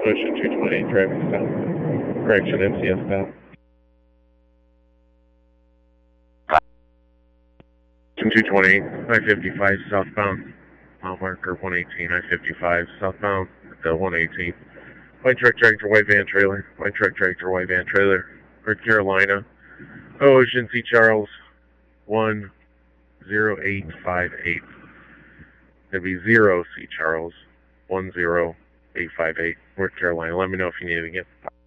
Ocean 228, traffic stop. Correction, MCS stop. 228, I-55 southbound. Mile marker 118, I-55 southbound at the 118. White truck, tractor, white van, trailer. White truck, tractor, white van, trailer. North Carolina. Ocean C. Charles 10858. That'd be 0 C. Charles 10858. North Carolina. Let me know if you need it again.